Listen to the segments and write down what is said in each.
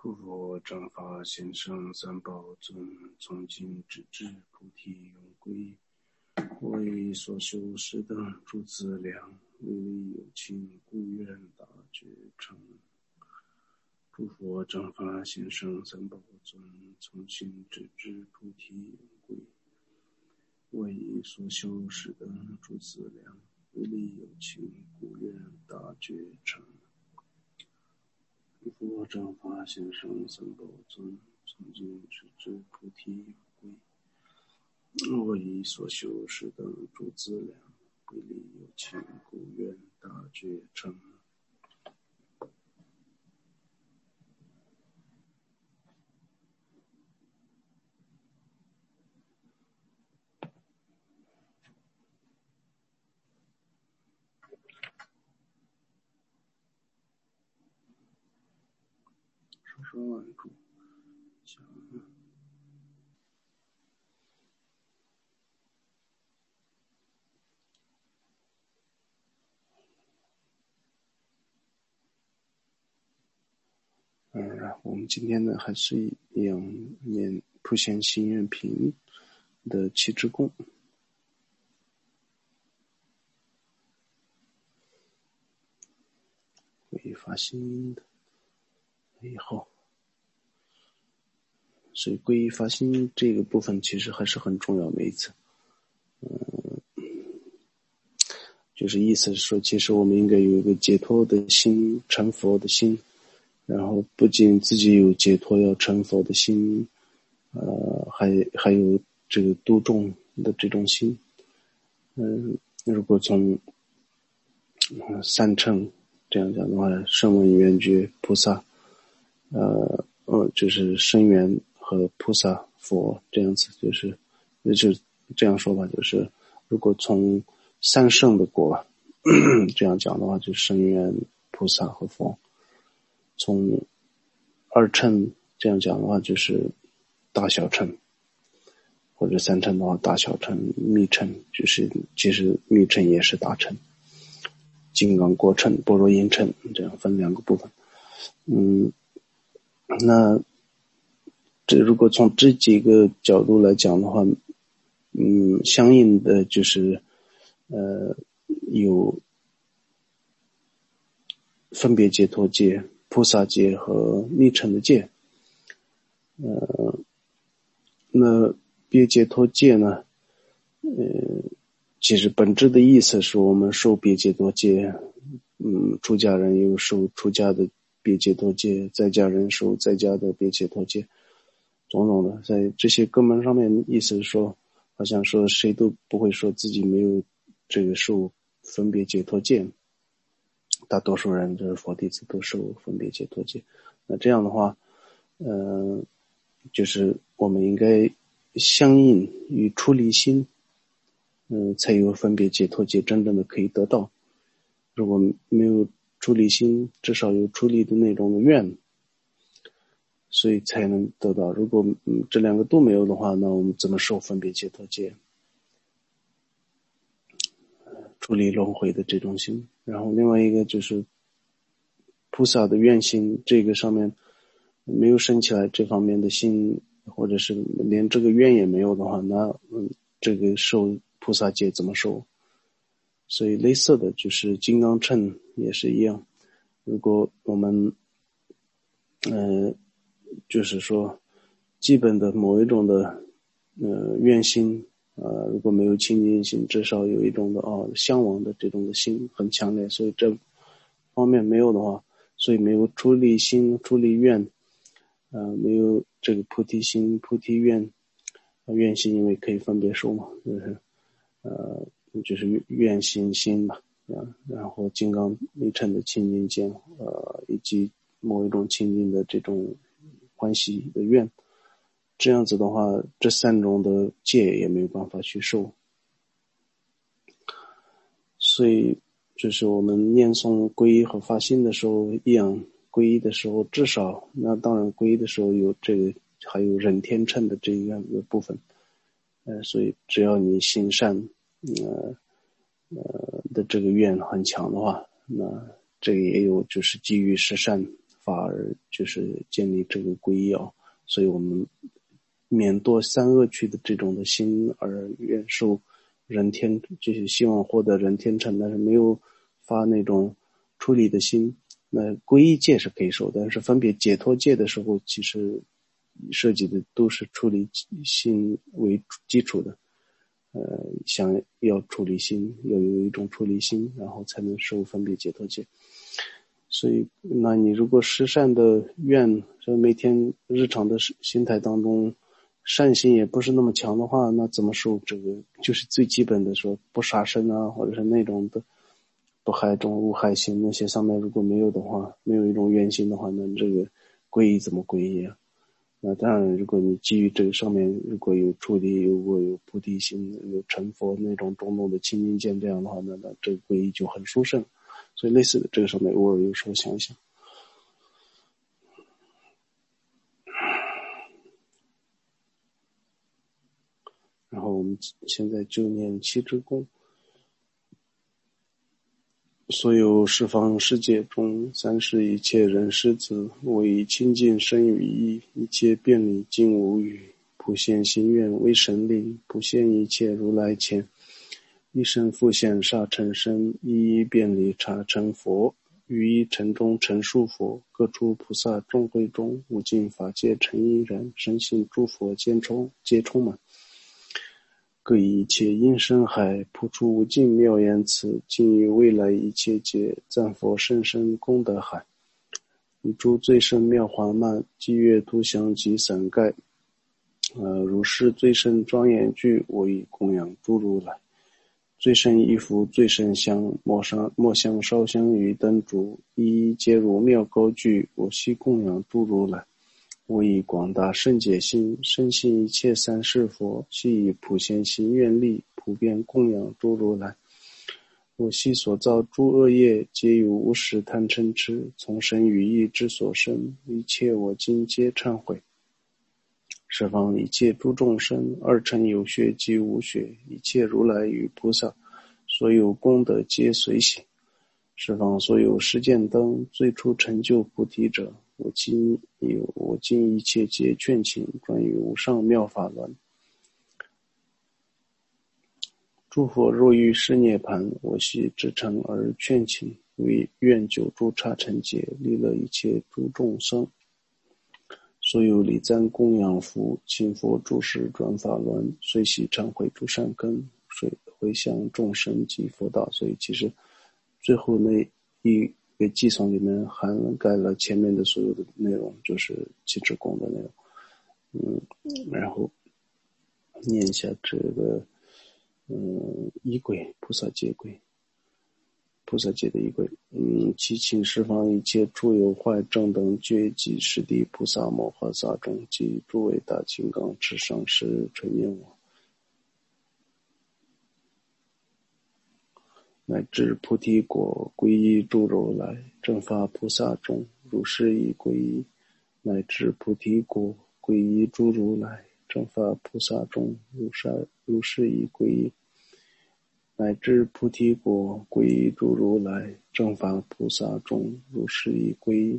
诸佛正法贤圣三宝尊，从今直至菩提永归。为所修十等诸资粮，为利有情，故愿大觉成。诸佛正法贤圣三宝尊，从今直至菩提永归。为所修十等诸资粮，为利有情，故愿大觉成。诸佛正法贤圣三宝尊，从今直至菩提永归。我以所修十等诸资粮，为利有情，故愿大觉成。说完主讲。我们今天呢还是一样念普贤行愿品的七支供。皈依发心的以后，所以皈依发心这个部分其实还是很重要，每一次。就是意思是说，其实我们应该有一个解脱的心，成佛的心，然后不仅自己有解脱要成佛的心，还有这个度众的这种心。如果从三乘这样讲的话，声闻缘觉菩萨，就是声缘和菩萨佛这样子，就是这样说吧，就是如果从三圣的果这样讲的话，就是声缘菩萨和佛；从二乘这样讲的话，就是大小乘，或者三乘的话，大小乘、密乘，就是其实密乘也是大乘，金刚果乘、般若音乘，这样分两个部分。那这如果从这几个角度来讲的话，相应的就是有分别解脱戒、菩萨戒和密乘的戒。那别解脱戒呢，其实本质的意思是我们受别解脱戒，出家人有受出家的别解脱戒，在家人受在家的别解脱戒，种种的，在这些根本上面，意思是说，好像说谁都不会说自己没有这个受分别解脱戒，大多数人就是佛弟子都受分别解脱戒。那这样的话，就是我们应该相应与出离心，才有分别解脱戒真正的可以得到。如果没有出离心，至少有出离的那种愿，所以才能得到。如果这两个都没有的话，那我们怎么受分别解脱戒？出离轮回的这种心。然后另外一个就是菩萨的愿心，这个上面没有升起来这方面的心，或者是连这个愿也没有的话，那这个受菩萨戒怎么受？所以类似的就是金刚乘也是一样。如果我们就是说基本的某一种的愿心，如果没有清净心，至少有一种的向往的这种的心很强烈，所以这方面没有的话，所以没有出离心、出离愿，没有这个菩提心、菩提愿，愿心因为可以分别受嘛，就是愿心吧，然后金刚密乘的清净见，以及某一种清净的这种欢喜的愿，这样子的话，这三种的戒也没有办法去受。所以就是我们念诵皈依和发心的时候一样，皈依的时候至少，那当然皈依的时候有这个还有忍天乘的这样一个部分，所以只要你心善的这个愿很强的话，那这个也有就是基于十善法而就是建立这个皈依啊，所以我们免堕三恶趣的这种的心，而愿受人天，就是希望获得人天成，但是没有发那种出离的心。那皈依戒是可以受，但是分别解脱戒的时候，其实涉及的都是出离心为基础的。想要出离心，要有一种出离心，然后才能受分别解脱戒。所以，那你如果施善的愿，就每天日常的心态当中，善心也不是那么强的话，那怎么受这个？就是最基本的说不杀生啊，或者是那种的不害众无害心，那些上面如果没有的话，没有一种愿心的话，那这个皈依怎么皈依啊？那当然，如果你基于这个上面如果有出离，如果有菩提心，有成佛那种种种的清净见这样的话，那这个皈依就很殊胜。所以类似的这个上面偶尔有时候想一想。然后我们现在就念七支供。所有十方世界中，三世一切人师子，我以清净身语意，一切遍礼尽无语，普现心愿为神力，普现一切如来前，一生复现刹尘身，一一遍礼刹成佛，于一尘中成数佛，各处菩萨众会中，无尽法界成一人，深信诸佛皆充满。各以一切因身海，普出无尽妙言辞，尽于未来一切劫，赞佛甚深功德海。以诸最胜妙华曼，积月图祥及伞盖。如是最胜庄严具，我以供养诸如来。最胜衣服，最胜香，末香烧香于灯烛，一一皆如妙高具，我悉供养诸如来。我以广大圣解心，深信一切三世佛，悉以普贤行愿力，普遍供养诸如来。我悉所造诸恶业，皆有无始贪嗔痴，从身语意之所生，一切我今皆忏悔。十方一切诸众生，二乘有学及无学，一切如来与菩萨，所有功德皆随喜。十方所有世间灯，最初成就菩提者，我今一切皆劝请，专于无上妙法轮。诸佛若欲示涅盘，我悉至诚而劝请，为愿久住刹尘劫，利乐一切诸众生。所有礼赞供养福，请佛住世转法轮，随喜忏悔诸善根，回向众生及佛道。所以其实最后那一个偈颂里面涵盖了前面的所有的内容，就是七支供的内容。然后念一下这个仪轨，菩萨戒轨，菩萨戒的仪轨。祈请十方一切诸有坏正等觉及十地菩萨摩诃萨众及诸位大金刚持上师垂念我，乃至菩提果皈依诸如来，正法菩萨众如是以皈依，乃至菩提果皈依诸如来，正法菩萨众如是以皈依，乃至菩提果皈依诸如来，正法菩萨众如是以皈依。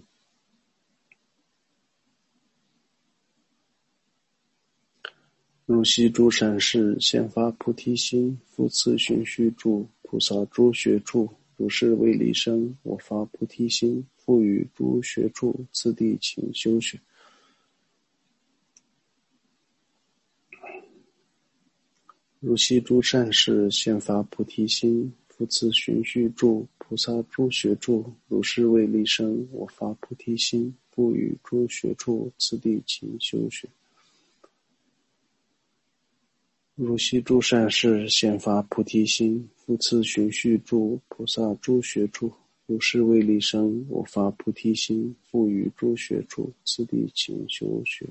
如悉诸善士，现发菩提心，复次寻须诸菩萨诸学处，如是为离生，我发菩提心，复与诸学处，次第请修学。如悉诸善士，现发菩提心，复次寻须诸菩萨诸学处，如是为离生，我发菩提心，复与诸学处，次第请修学。如悉诸善士，现发菩提心，复次寻须诸菩萨诸学处，如是为离生，我发菩提心，复与诸学处，次第请修学。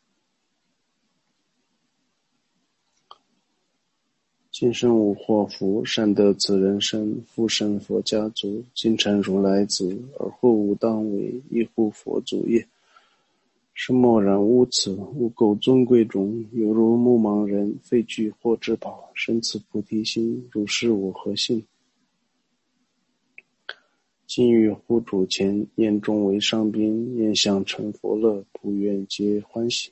今生无祸福，善得此人身，复生佛家族，今成如来子，而后无当为，亦护佛祖业。是默然无此，无垢尊贵中，犹如目盲人，废具或至宝，生此菩提心，如是我何幸？ 今于护主前，眼中为上宾，眼相成佛乐，普愿皆欢喜。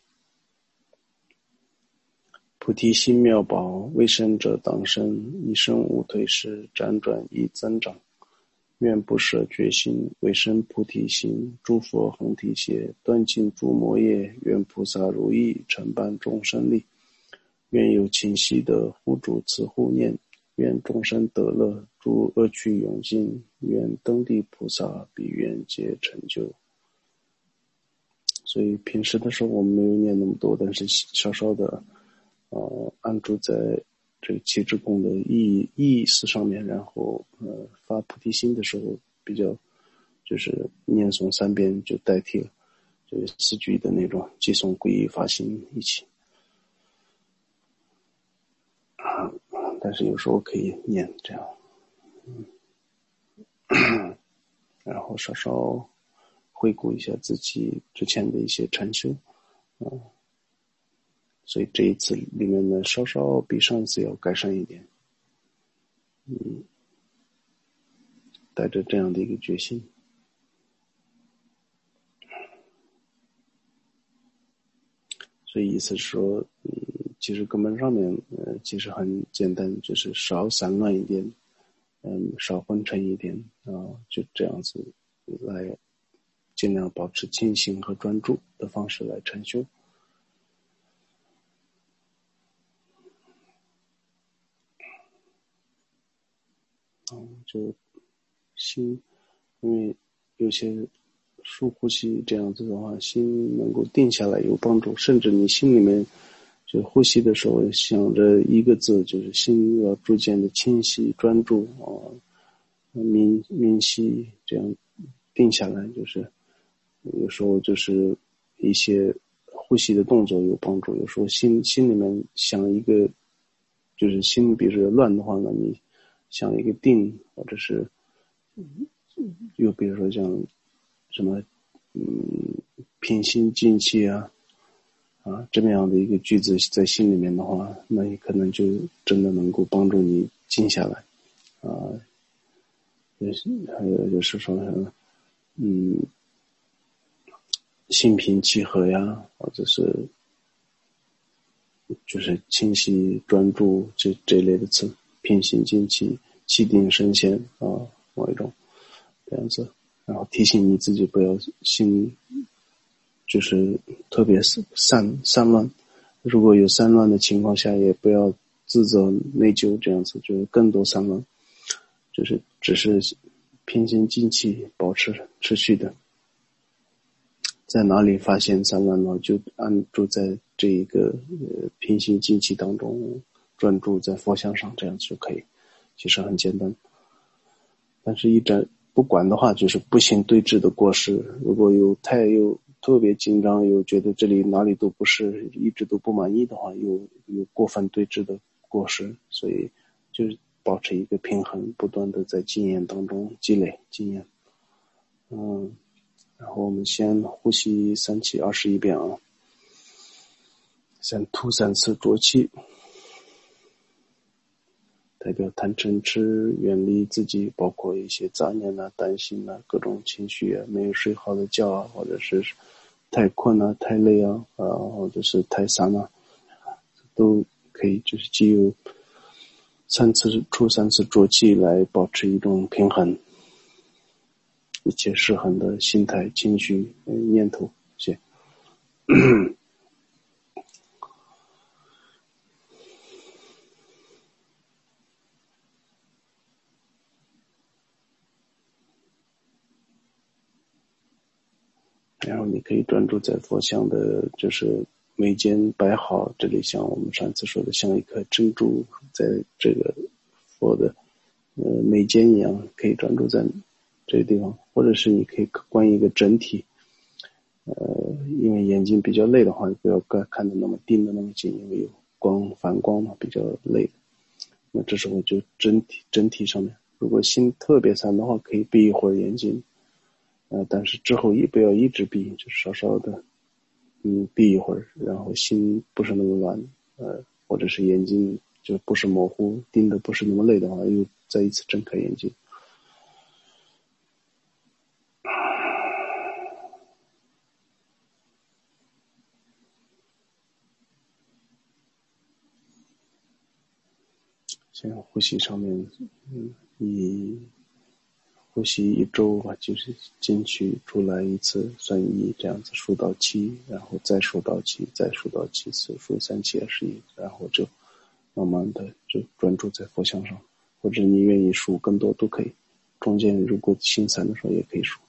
菩提心妙宝，未生者当生，一生无退失，辗转亦增长。愿不舍决心，为生菩提心，诸佛恒提携，断尽诸魔业，愿菩萨如意，承办众生力。愿有清晰的护主慈护念，愿众生得乐，诸恶趣永尽，愿登地菩萨彼愿皆成就。所以平时的时候我们没有念那么多，但是稍稍的安住在这个七支供的意思上面，然后发菩提心的时候比较就是念诵3遍就代替了，就是4句的那种偈颂皈依发心一起。但是有时候可以念这样，然后稍稍回顾一下自己之前的一些禅修，所以这一次里面呢，稍稍比上一次要改善一点，带着这样的一个决心。所以意思是说，其实根本上面，其实很简单，就是少散乱一点，少昏沉一点，就这样子来尽量保持清醒和专注的方式来禅修。就心，因为有些数呼吸这样子的话，心能够定下来有帮助，甚至你心里面就呼吸的时候想着一个字，就是心要逐渐的清晰专注明晰，这样定下来，就是有时候就是一些呼吸的动作有帮助，有时候心里面想一个，就是心比如说乱的话呢，你想一个定，或者是又比如说像什么平心静气这么样的一个句子在心里面的话，那你可能就真的能够帮助你静下来还有就是说心平气和呀，或者是就是清晰专注这类的词，平心静气，气定神闲某一种这样子，然后提醒你自己不要心就是特别散乱，如果有散乱的情况下，也不要自责内疚，这样子就是更多散乱，就是只是平心静气保持持续的，在哪里发现散乱呢，就安住在这一个平心静气当中，专注在佛像上，这样就可以，其实很简单。但是不管的话，就是不行对峙的过失，如果有特别紧张，又觉得这里哪里都不是，一直都不满意的话，有过分对峙的过失，所以就是保持一个平衡，不断的在经验当中积累经验。然后我们先呼吸3气21遍先吐3次浊气，代表贪嗔痴远离自己，包括一些杂念担心各种情绪没有睡好的觉或者是太困太累或者是太散都可以，就是藉由出3次浊气来保持一种平衡，一切失衡的心态、情绪、念头些。然后你可以专注在佛像的，就是眉间摆好，这里像我们上次说的，像一颗珍珠在这个佛的眉间一样，可以专注在这个地方，或者是你可以观一个整体。因为眼睛比较累的话，不要看得那么盯得那么紧，因为有反光嘛，比较累。那这时候就整体上面，如果心特别散的话，可以闭一会儿眼睛。但是之后也不要一直闭，就稍稍的闭一会儿，然后心不是那么乱，或者是眼睛就不是模糊，盯的不是那么累的话，又再一次睁开眼睛。 像呼吸上面，以呼吸1周吧，就是进去出来一次算1，这样子数到7，然后再数到7，再数到7次，数3、7、21，然后就慢慢的就专注在佛像上，或者你愿意数更多都可以，中间如果心散的时候也可以数。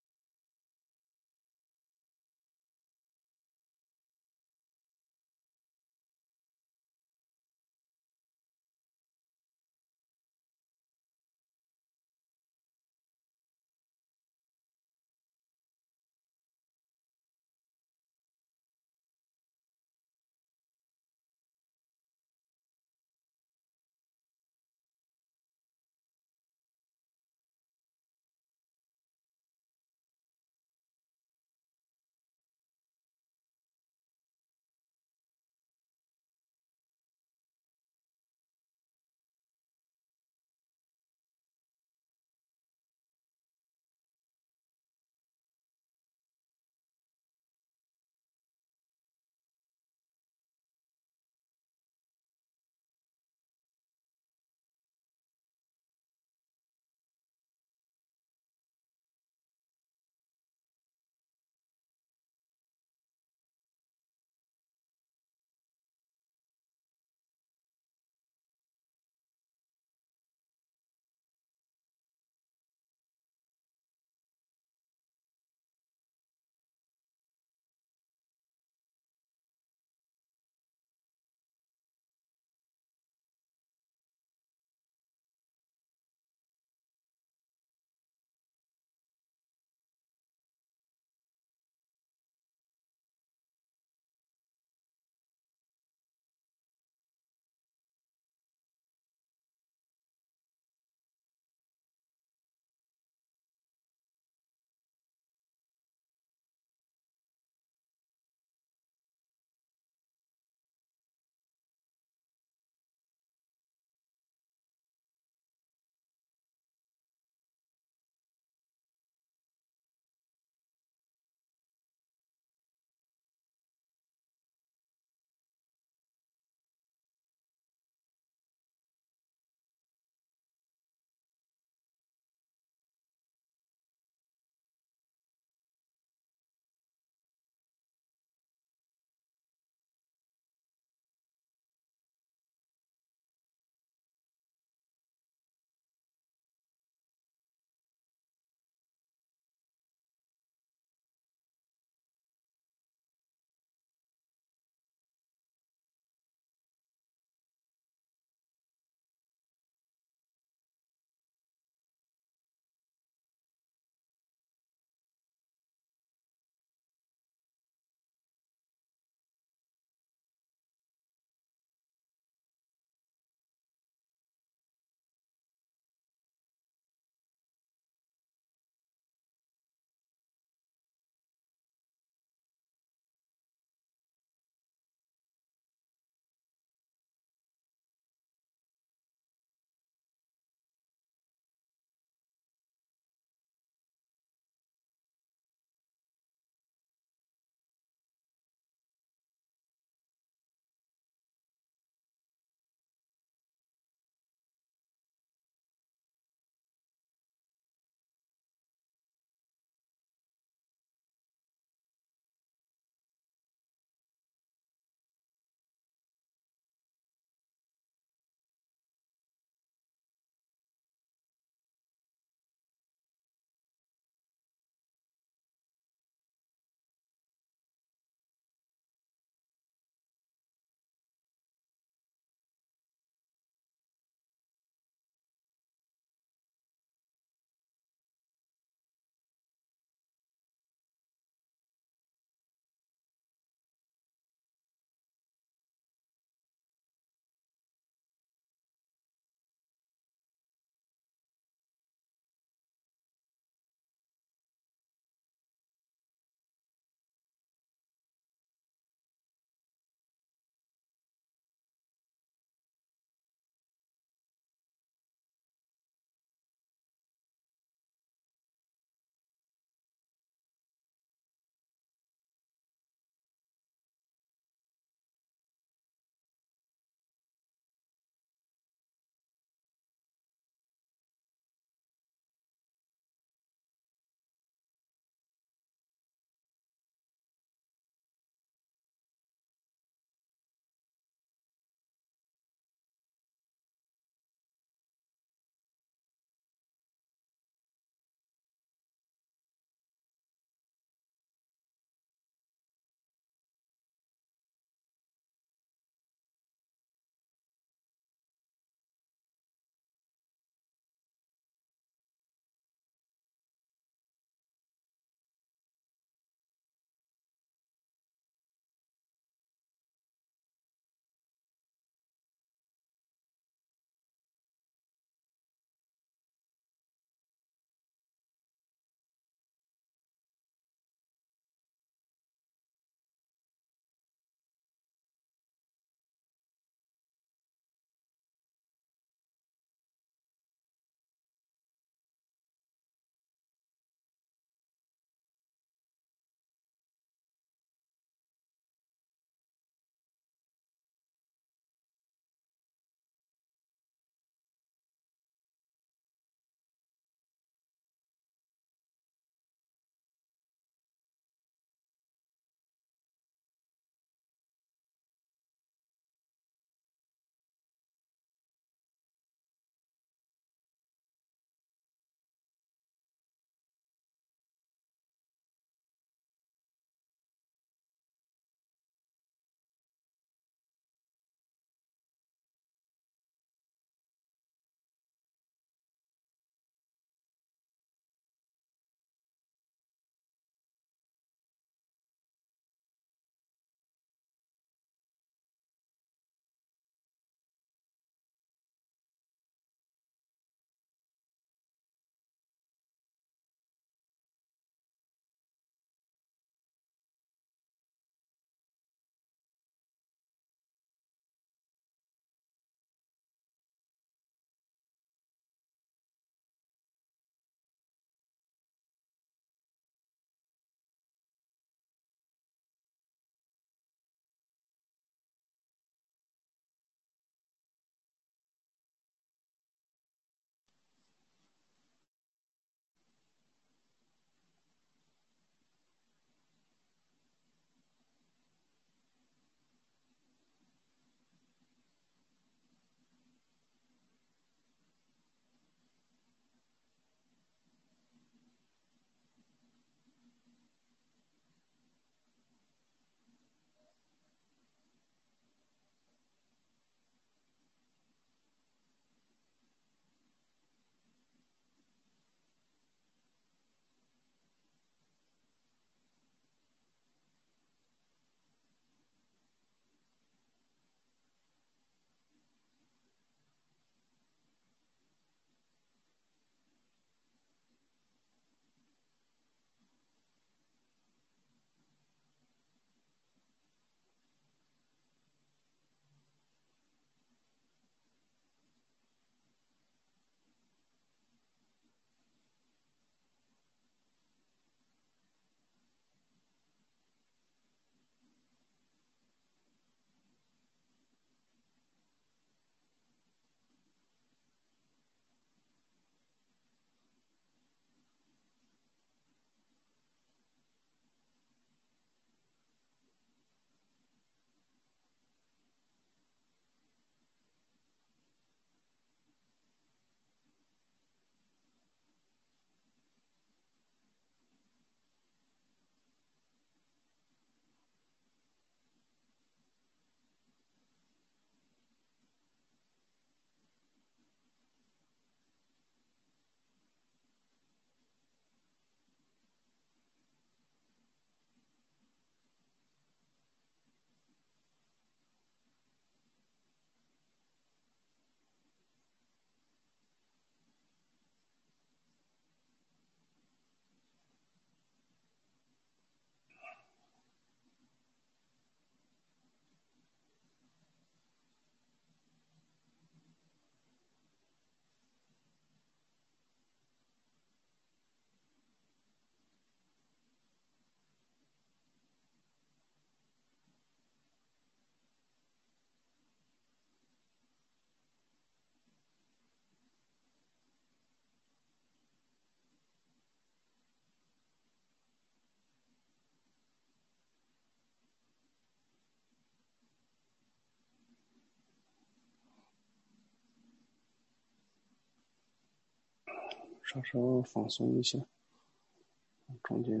稍稍放松一下，中间。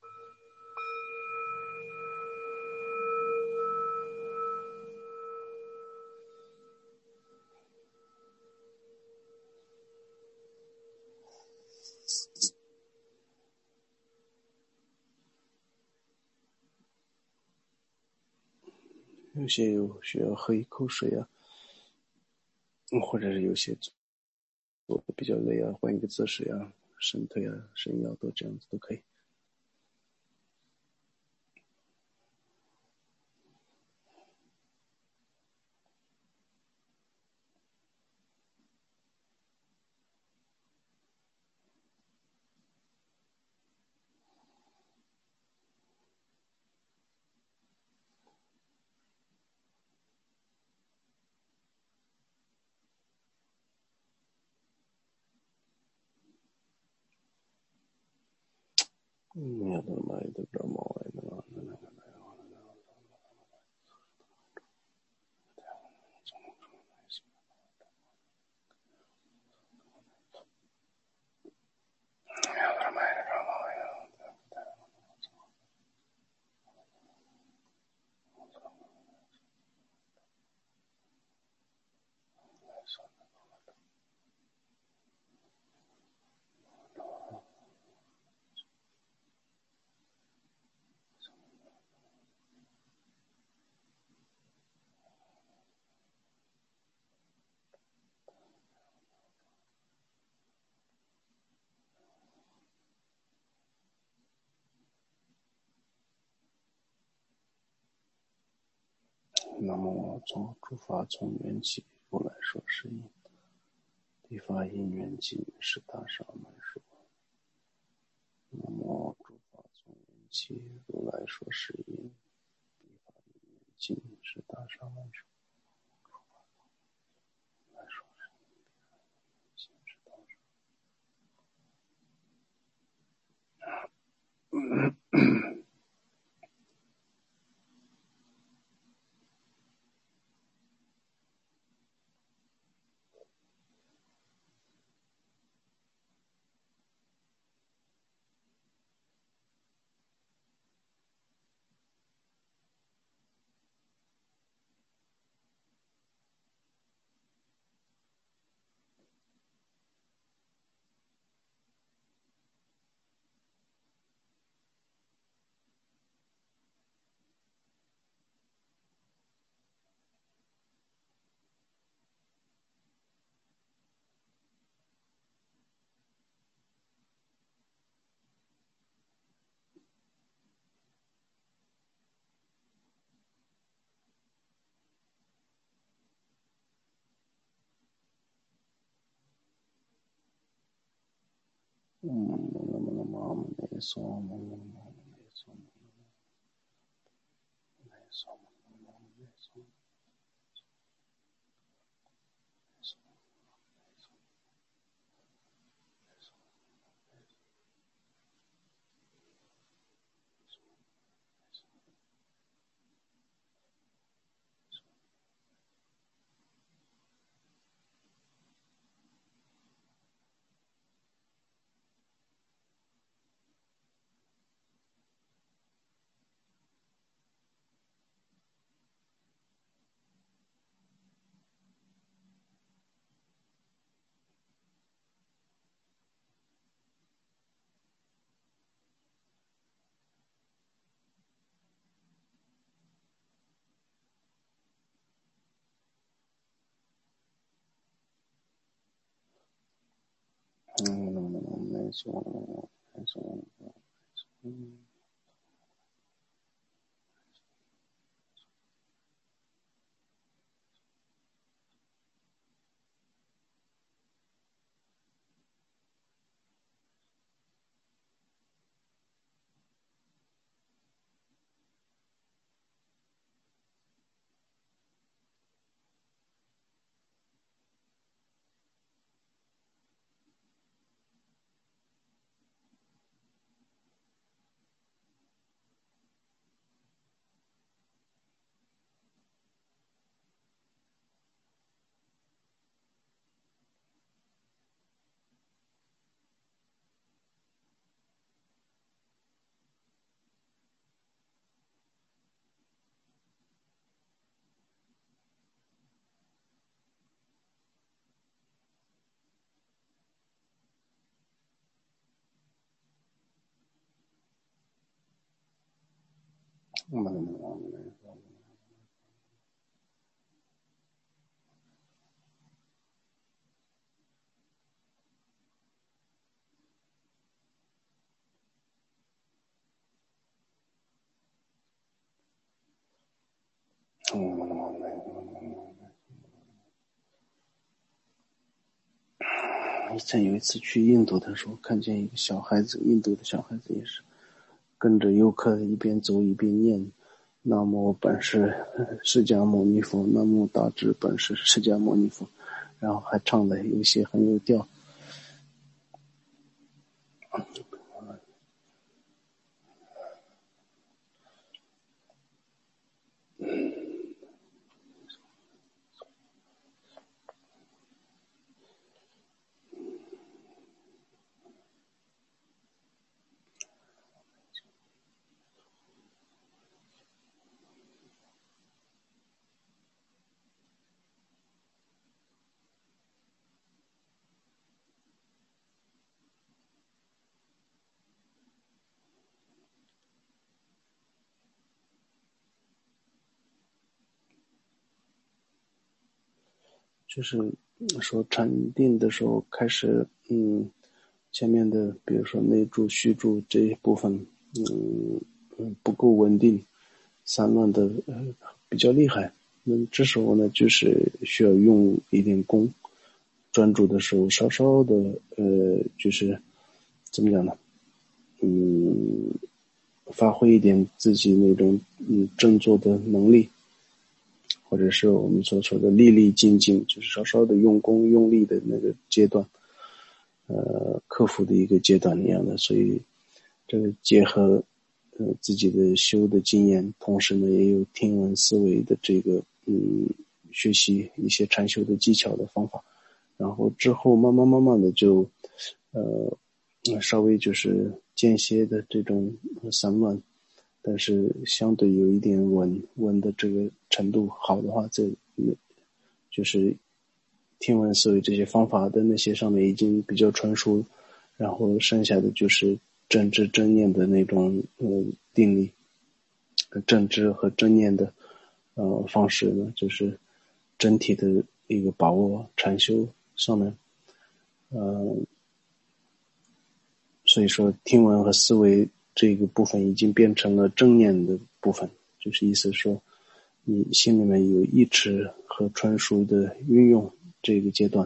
有些需要喝一口水啊，或者是有些做的比较累啊，换一个姿势啊，伸腿啊、伸腰都这样子都可以。那么出发从缘起如来说是因，地法因缘尽是大沙门说。那么出发从缘起如来说是因，地法因缘尽是大沙门说。来说是因，尽是大沙门。 以前有一次去印度的时候，看见一个小孩子，印度的小孩子也是跟着游客一边走一边念南无本师释迦牟尼佛，南无大智本师释迦牟尼佛，然后还唱的有些很有调。就是说禅定的时候开始，前面的比如说内住、虚住这一部分，不够稳定，散乱的比较厉害。那这时候呢，就是需要用一点功，专注的时候稍稍的就是怎么讲呢？发挥一点自己那种振作的能力。或者是我们所说的粒粒精进，就是稍稍的用功用力的那个阶段，克服的一个阶段一样的。所以这个结合自己的修的经验，同时呢也有听闻思维的这个学习一些禅修的技巧的方法，然后之后慢慢的就稍微就是间歇的这种散乱，但是相对有一点稳的这个程度好的话，这就是听闻思维这些方法的那些上面已经比较纯熟，然后剩下的就是正知正念的那种定力，正知和正念的方式呢，就是整体的一个把握禅修上面，所以说听闻和思维这个部分已经变成了正念的部分，就是意思说你心里面有意识和纯熟的运用这个阶段，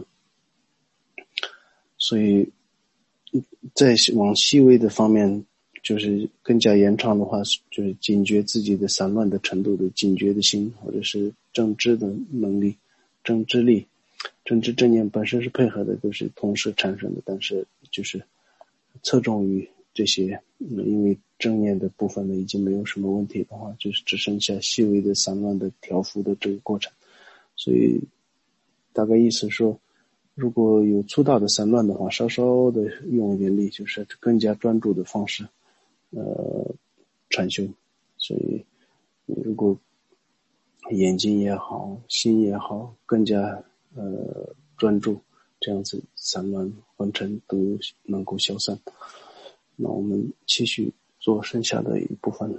所以再往细微的方面就是更加延长的话，就是警觉自己的散乱的程度的警觉的心，或者是正知的能力、正知力。正知正念本身是配合的，都是同时产生的，但是就是侧重于这些，因为正念的部分呢已经没有什么问题的话，就是只剩下细微的散乱的调伏的这个过程。所以大概意思说，如果有粗大的散乱的话，稍稍的用一点力，就是更加专注的方式禅修。所以如果眼睛也好，心也好，更加专注，这样子散乱昏沉都能够消散。那我们继续做剩下的一部分。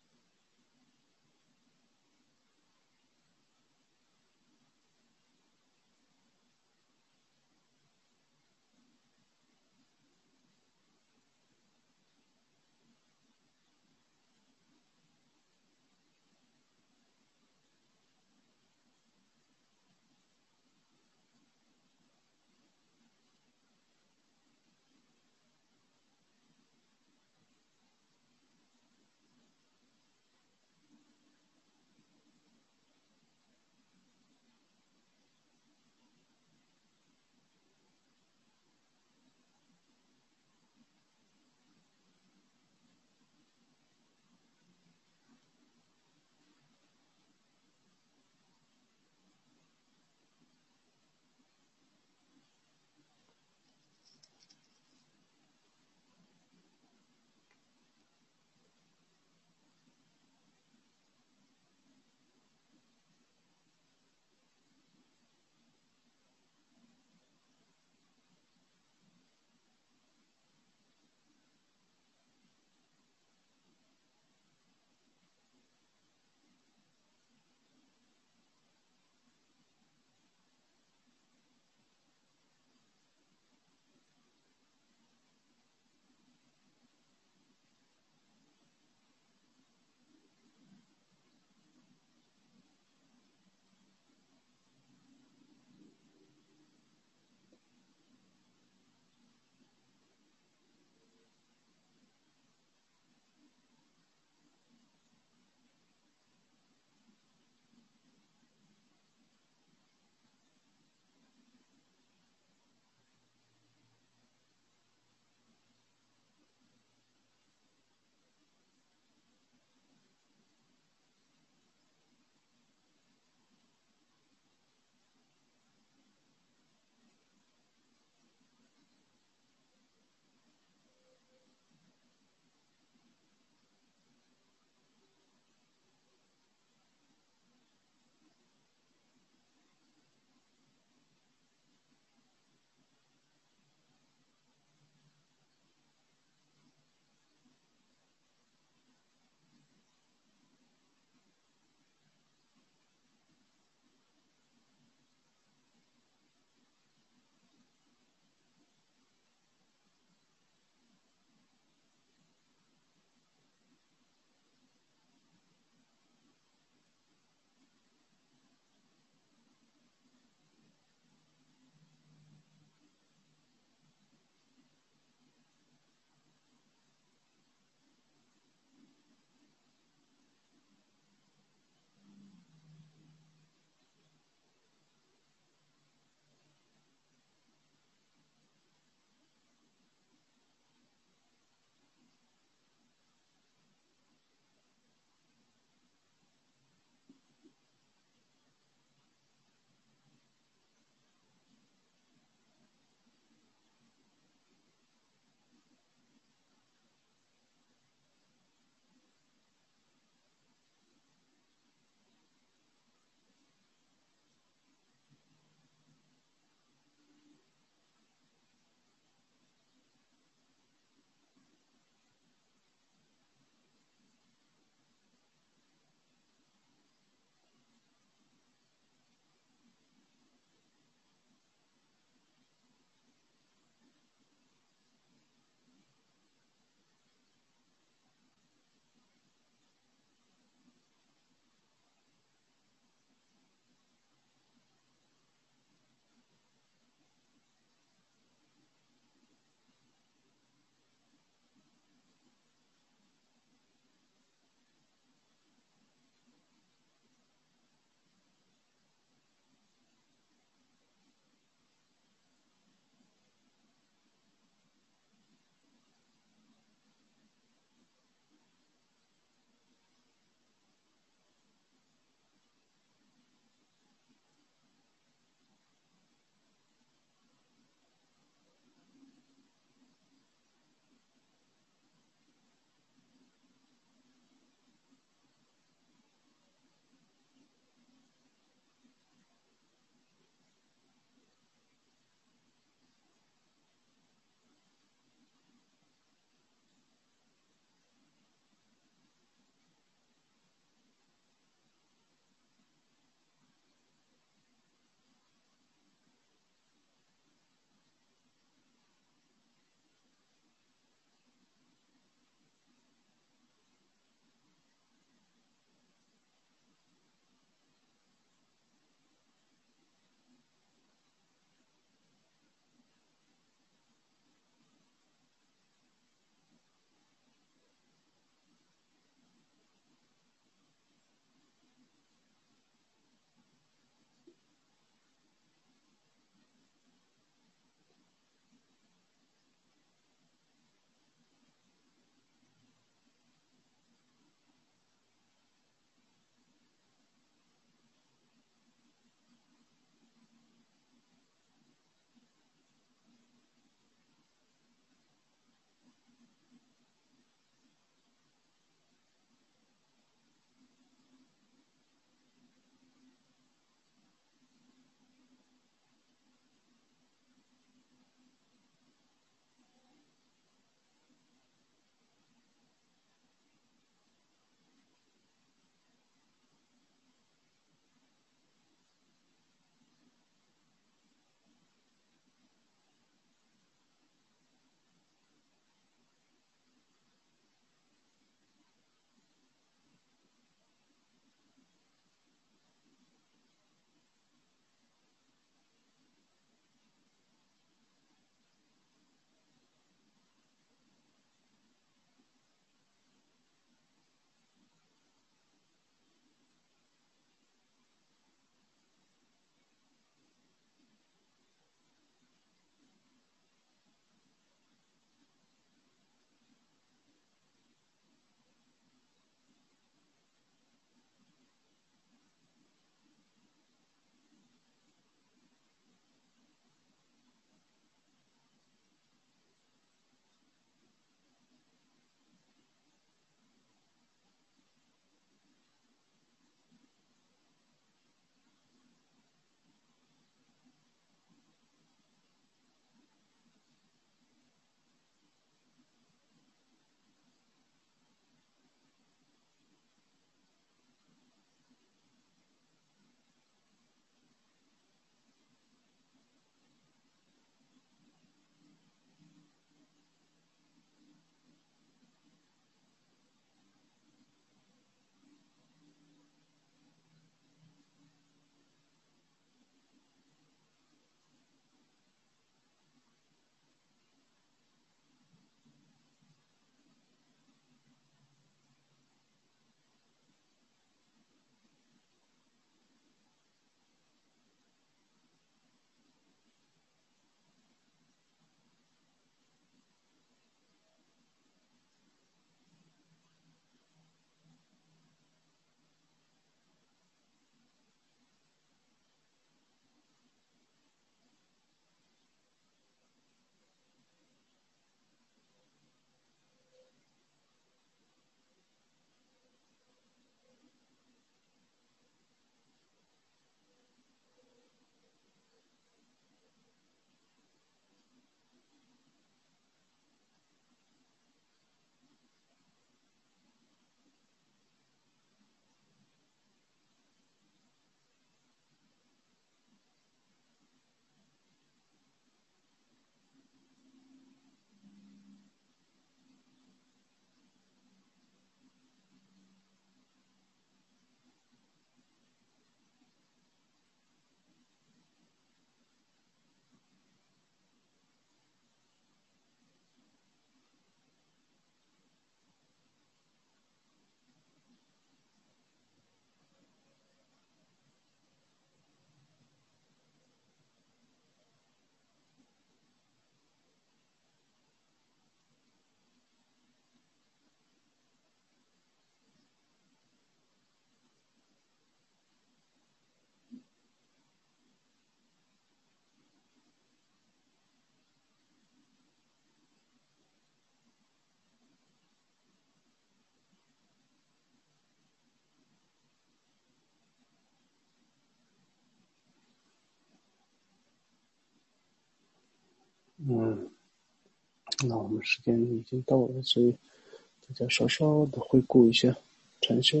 那我们时间已经到了，所以大家稍稍的回顾一下禅修。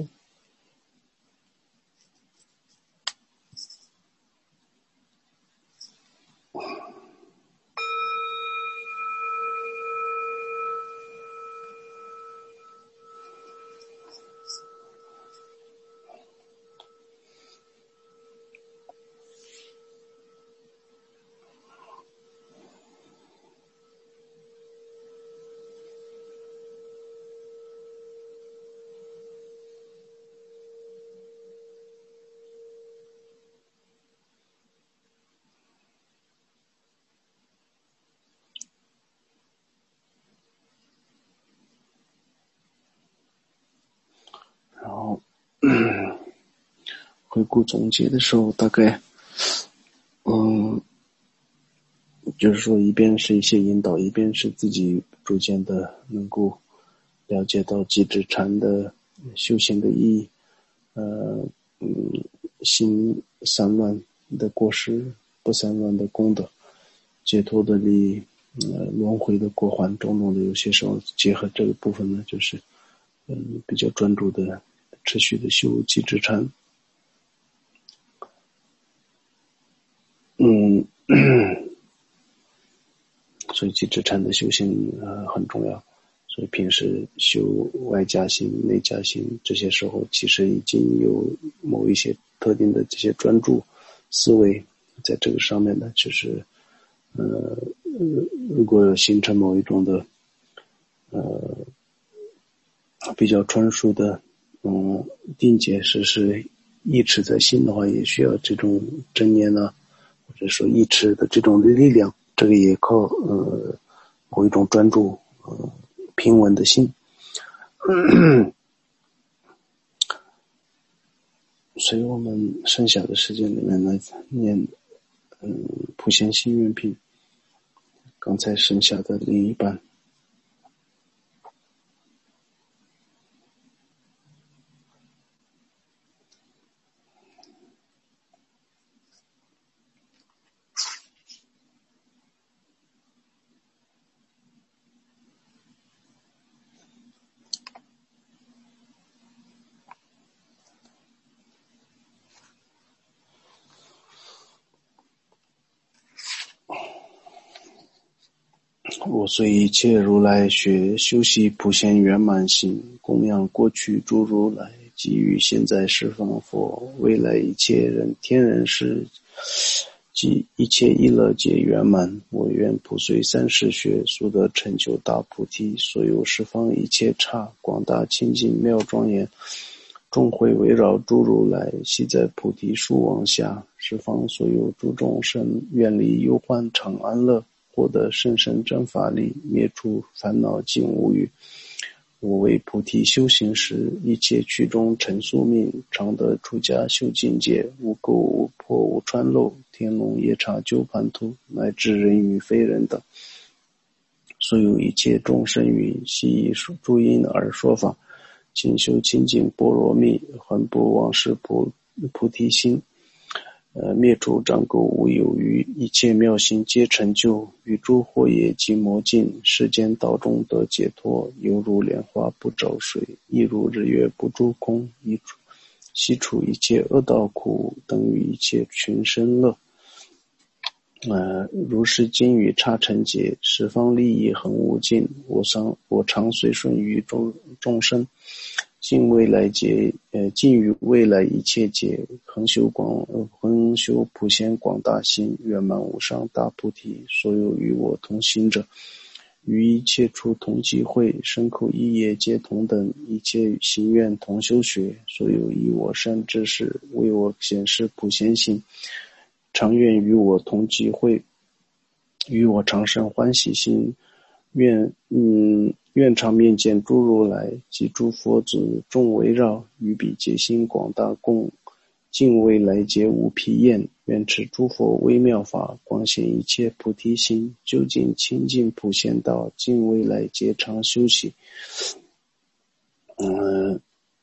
然后回顾总结的时候，大概就是说一边是一些引导，一边是自己逐渐的能够了解到寂止禅的修行的意义，心散乱的过失，不散乱的功德，解脱的利益，轮回的过患，种种的有些时候结合这个部分呢，就是比较专注的持续的修寂止禅。所以寂止禅的修行很重要。所以平时修外加心、内加心，这些时候其实已经有某一些特定的这些专注思维在这个上面呢，就是如果形成某一种的比较专属的定解是意持在心的话，也需要这种正念啊，或者说意持的这种力量，这个也靠某一种专注平稳的心。所以我们剩下的时间里面来念普贤行愿品，刚才剩下的另一半。我随一切如来学修习普贤圆满行，供养过去诸如来，给予现在十方佛，未来一切人天人世，及一切意乐皆圆满。我愿普随三世学，速得成就大菩提。所有十方一切刹，广大清净妙庄严，众会围绕诸如来，悉在菩提树王下。十方所有诸众生，愿离忧患常安乐，获得甚深真法力，灭除烦恼尽无余。我为菩提修行时，一切曲中成宿命，常得出家修境界，无垢无破无穿漏，天龙夜叉救盘图，乃至人与非人等，所有一切众生云，悉以诸因而说法，勤修清净般若蜜，恒不忘失菩提心，灭除障垢无有余，一切妙行皆成就，与诸惑业及魔尽，世间道中得解脱，犹如莲花不着水，亦如日月不住空，悉除一切恶道苦，等于一切群生乐。如是经语刹尘劫，十方利益恒无尽，我常随顺于众生，尽于未来一切劫，恒修普贤广大心，圆满无上大菩提。所有与我同行者，于一切处同集会，身口意业皆同等，一切行愿同修学。所有以我善知识，为我显示普贤行，常愿与我同集会，与我常生欢喜心，愿常面见诸如来及诸佛子众围绕，于彼皆心广大供，尽未来劫无疲厌。愿持诸佛微妙法，光显一切菩提心，究竟清净普贤道，尽未来劫常修习。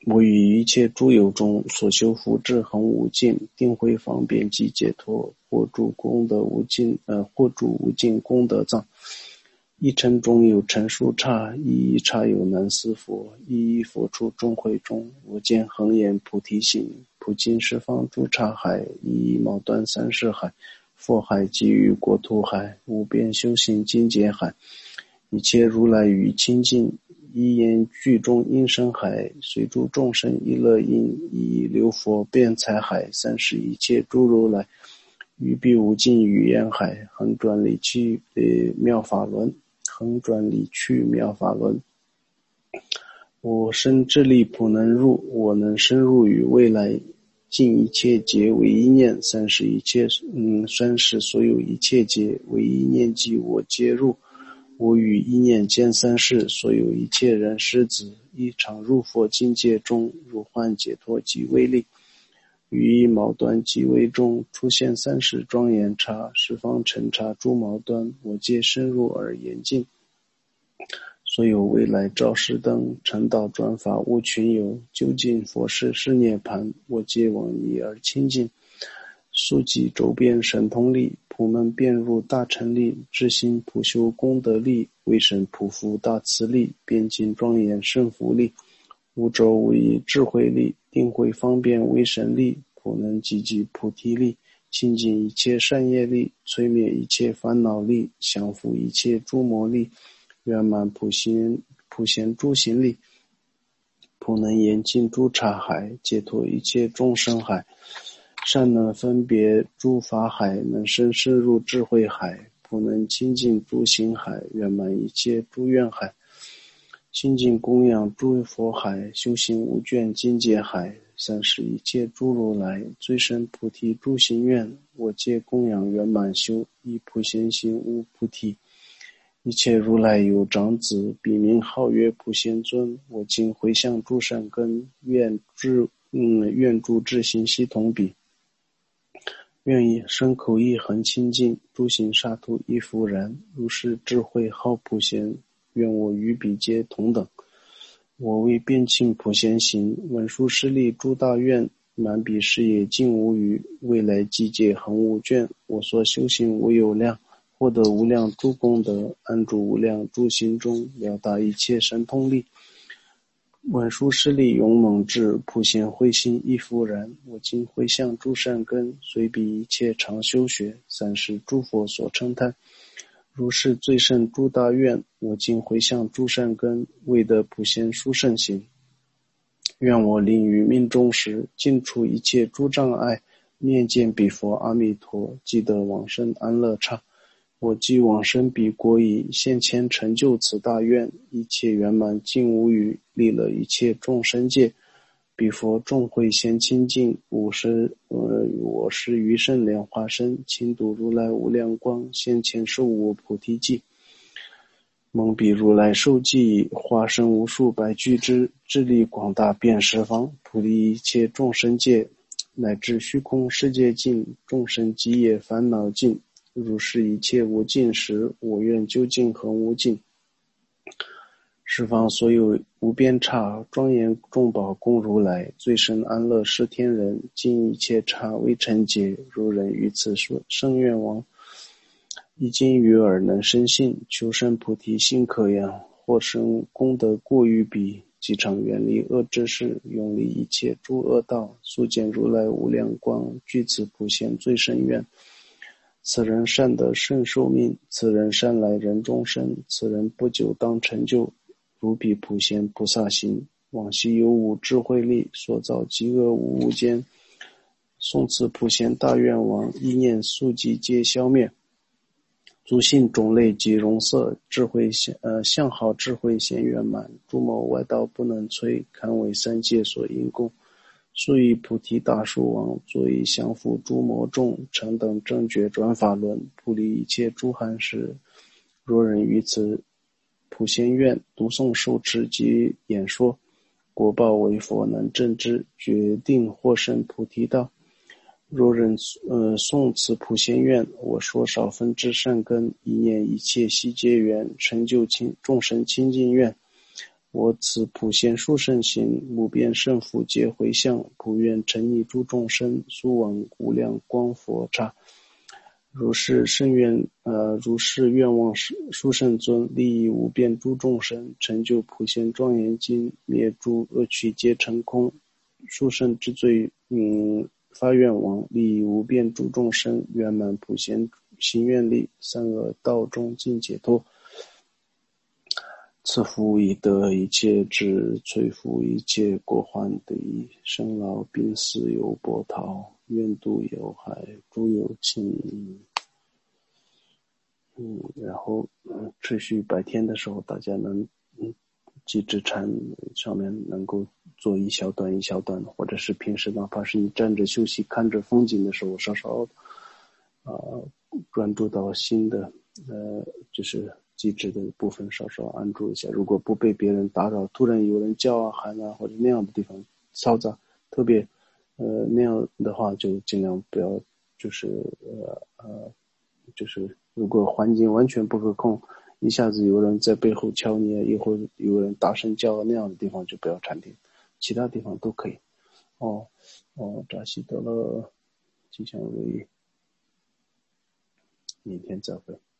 我于一切诸有中所修福智恒无尽，定慧方便及解脱，或助功德无尽，或助无尽功德藏。一尘中有尘数刹，一一刹有难思佛，一一佛处众会中，我见恒言菩提心，普尽十方诸刹海，一一毛断三世海，佛海给予国土海，无边修行境界海，一切如来于清净，一言具中应声海，随诸众生一乐音，一流佛辩才海，三世一切诸如来，于彼无尽语言海，恒转理去妙法轮，恒转理去妙法轮。我身智力普能入，我能深入于未来，尽一切劫为一念，三世所有一切劫为一念即我皆入。我与一念见三世，所有一切人师子，一常入佛境界中，如幻解脱即为力，于一毛端即为中，出现三世庄严刹，十方尘刹诸毛端，我皆深入而严净。所有未来照世灯，成道转法无群有，究竟佛事是涅盘，我皆往一而清净。速记周边神通力，普门遍入大乘力，智心普修功德力，为神普福大慈力，边境庄严胜福力，无周无异智慧力，定慧方便为神力，普能积集菩提力，清净一切善业力，摧灭一切烦恼力，降伏一切诸魔力，圆满普贤诸行力，普能严禁诸刹海，解脱一切众生海，善能分别诸法海，能深入智慧海，普能清净诸行海，圆满一切诸愿海，清净供养诸佛海，修行无倦境界海，三世一切诸如来，最深菩提诸行愿，我皆供养圆满修，以普贤行无菩提。一切如来有长子，彼名号曰普贤尊，我今回向诸善根，愿诸智行悉同彼。愿以身口意恒清净，诸行刹土亦复然，如是智慧好普贤，愿我于彼皆同等。我为遍庆普贤行，文殊师利诸大愿，满彼事业尽无余，未来际界恒无倦，我所修行无有量，获得无量诸功德，安住无量诸行中，了达一切神通力。文殊师利勇猛智，普贤慧心亦复然，我今回向诸善根，随彼一切常修学，三世诸佛所称叹。如是最胜诸大愿，我今回向诸善根，为得普贤殊胜行。愿我临于命终时，尽除一切诸障碍，面见彼佛阿弥陀，即得往生安乐刹。我既往生彼国矣，现前成就此大愿，一切圆满尽无余，利了一切众生界。彼佛众会贤清净，我是余生莲花身，亲睹如来无量光，现前受我菩提记。蒙彼如来受记，化身无数百俱胝，智力广大遍十方，普利一切众生界，乃至虚空世界尽，众生极业烦恼尽。如是一切无尽时，我愿究竟恒无尽。十方所有无边刹，庄严众宝供如来，最深安乐是天人，尽一切刹为成劫，如人于此说生愿王。一经于耳能生信，求生菩提心可养，或生功德过于彼，即常远离恶之事，永离一切诸恶道，速见如来无量光，具此普贤最深愿。此人善得胜寿命，此人善来人中生，此人不久当成就，如彼普贤菩萨行。往昔有无智慧力，所造极恶无间，诵此普贤大愿王，一念速即皆消灭。诸性种类及容色，智慧相好智慧显圆满，诸魔外道不能摧，堪为三界所应供。速以菩提大树王，作以降伏诸魔众，成等正觉转法轮，普利一切诸寒士。若人于此普贤愿，读诵受持及演说，果报为佛能证之，决定获生菩提道。若人诵此普贤愿，我说少分之善根，一念一切悉皆缘，成就众生清净愿。 我此普贤殊胜行，无边胜福皆回向，普愿诚意诸众生，速往无量光佛刹。如是圣愿，如是愿望殊胜尊，利益无边诸众生，成就普贤庄严经，灭诸恶趣皆成空。殊胜之最，发愿王，利益无边诸众生，圆满普贤行愿力，三恶道中尽解脱。赐福以得一切智，摧伏一切过患敌，生老病死有波涛，愿度有害诸有情。然后持续白天的时候，大家能积智禅上面能够做一小段一小段，或者是平时哪怕是你站着休息看着风景的时候，稍稍专注到心的就是机制的部分，稍稍安住一下。如果不被别人打扰，突然有人叫啊喊啊或者那样的地方嘈杂，特别那样的话就尽量不要，就是如果环境完全不可控，一下子有人在背后敲你，一会儿有人大声叫，那样的地方就不要禅定，其他地方都可以。扎西德勒，吉祥如意，明天再会。